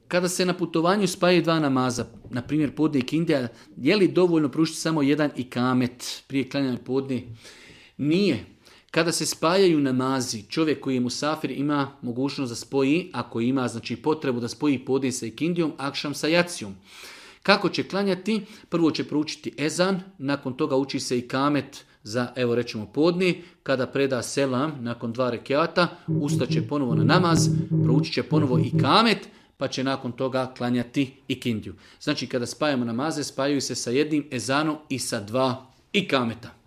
Kada se na putovanju spajaju dva namaza, na primjer podne i kindija, je li dovoljno pružiti samo jedan ikamet prije klanjanja podne? Nije. Kada se spajaju namazi, čovjek koji je musafir ima mogućnost da spoji, ako ima znači potrebu da spoji podne sa ikindijom, akšam sa jacijom. Kako će klanjati? Prvo će proučiti ezan, nakon toga uči se ikamet za, evo rećemo, podni. Kada preda selam, nakon 2 rekiata, ustaće ponovo na namaz, proučit će ponovo ikamet, pa će nakon toga klanjati ikindiju. Znači, kada spajamo namaze, spajaju se sa jednim ezanom i sa 2 ikameta.